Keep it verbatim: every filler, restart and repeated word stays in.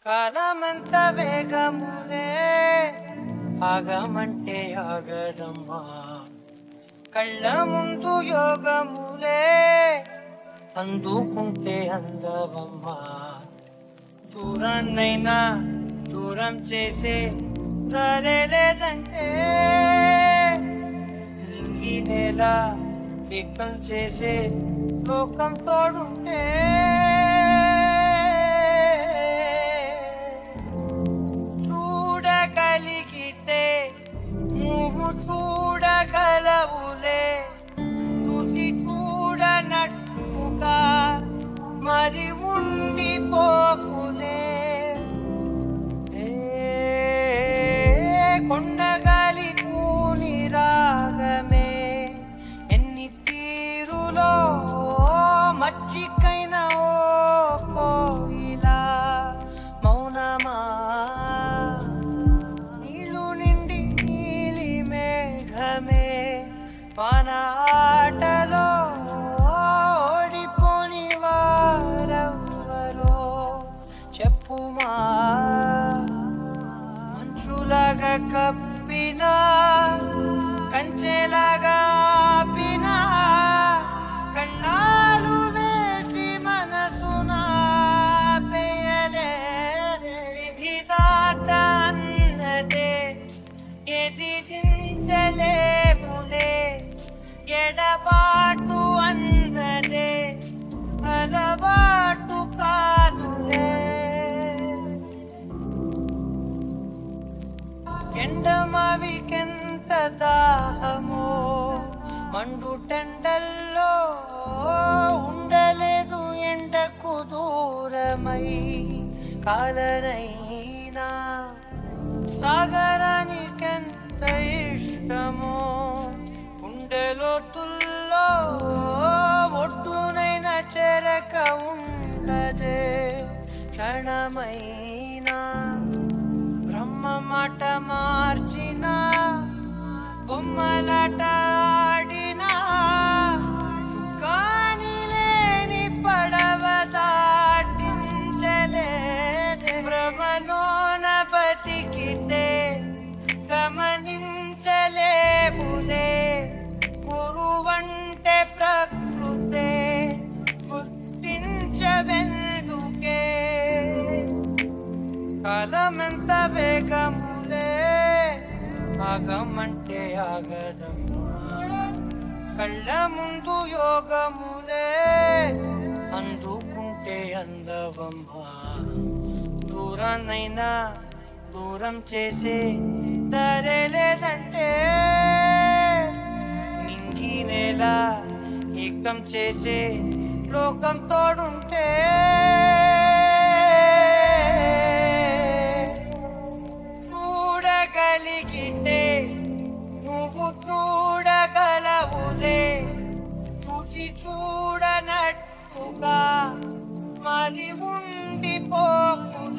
కాలమంత వేగములే ఆగమంటే ఆగదమ్మా, కళ్ళ ముందు యోగములే అందుకుంటే అందవమ్మా. దూరాన్నైనా దూరం చేసే దారే లేదంటే, నింగి నేల ఏకం చేసే లోకం తోడుంటే, చూడగలిగితే నువ్వు చూడగలవులే, చూసి చూడనట్టుగా మరి ఉండిపోకులే. కొండగాలి కూని రాగమే ఎన్ని తీరులో మచ్చికైన ఓ కోయిలా మౌనమా, నీళ్ళు నిండి నీలి మేఘమే వాన ఆటలో ఓడిపోని వారెవ్వరో చెప్పుమా. మంచులాగా కప్పినా కంచెలాగా ఆపినా, కళ్ళాలు వేసి మనసున పేయలేరే. విధిదాత అన్నదే ఎదిరించలేములే, ఎడబాటు అన్నదే అలవాటు కాదులే. ఎండమావికెంత దాహమో మండుటెండల్లో ఉండలేదు, ఎండకు దూరమై కాలనైనా. సాగరానికెంత ఇష్టమో గుండెలోతుల్లో ఒడ్డునైన చెరక ఉండదే క్షణమైనా. బ్రహ్మ మాట మార్చిన బొమ్మలాట ఆడినా, చుక్కాని లేని పడవ దాటించలేదే. భ్రమలోన బతికితే గమనించలేములే, గురువంటే ప్రకృతే గుర్తించవెందుకే. కాలమెంత వేగములే ఆగమంటే ఆగదమ్మా, కళ్ళ ముందు యోగములే అందుకుంటే అందవమ్మా. దూరాన్నైనా దూరం చేసే సరే లేదంటే, నింగి నేల ఏకం చేసే లోకం తోడుంటే, చూడగలిగితే నువ్వు చూడగలవులే, చూసి చూడనట్టుగా మరి ఉండిపోకు.